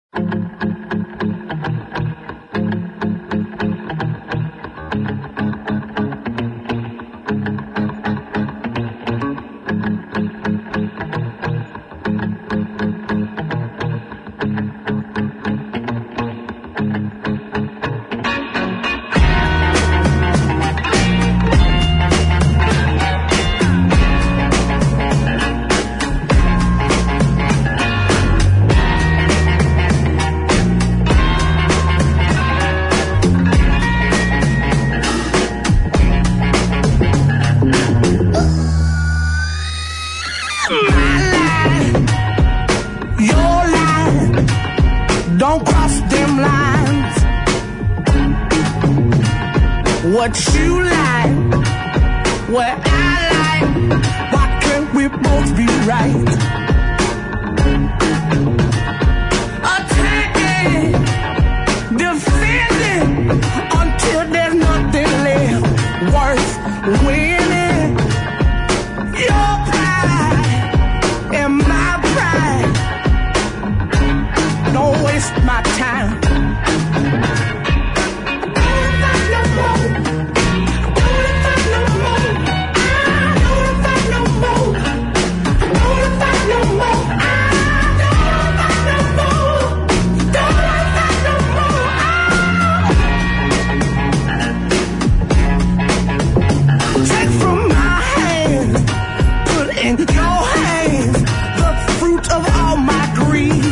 Don't cross them lines. What you like, what I like. Why can't we both be right? Attacking, defending, until there's nothing left worth winning. Your pride and my pride. Don't waste my time. Take from my hands, put in your hands the fruit of all my grief.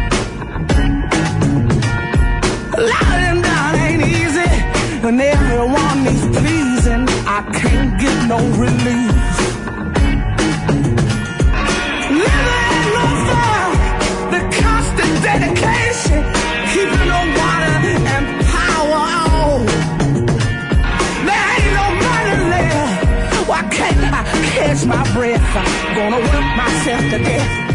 Lying down ain't easy, and everyone needs pleasing. I can't get no relief. Living in no fire, the constant dedication, keeping the water and power on. There ain't no money left. Why can't I catch my breath? I'm gonna work myself to death.